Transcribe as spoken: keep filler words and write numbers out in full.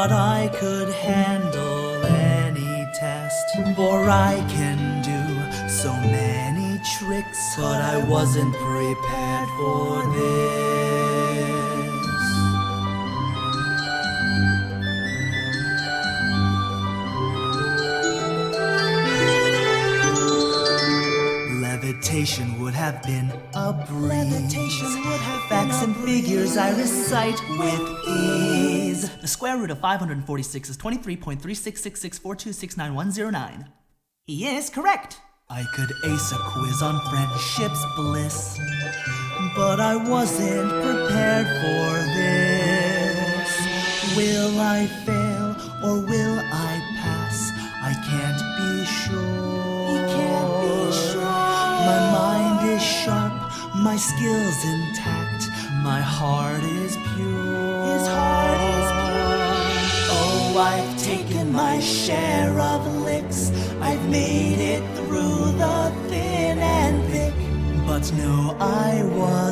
thought I could handle any test, for I can do so many tricks, but I wasn't prepared for this. Levitation would have been a breeze. Levitation would have Facts been a and breeze. Figures I recite with ease. The square root of five hundred forty-six is twenty-three point three six six six four two six nine one zero nine. He is correct. I could ace a quiz on friendship's bliss, but I wasn't prepared for this. Will I fail or will I pass? I can't be sure. He can't be sure. My mind is sharp, my skills intact, my heart is pure. His heart is pure. Oh, I've taken my share of licks, I've made it through the thin and thick, but no, I was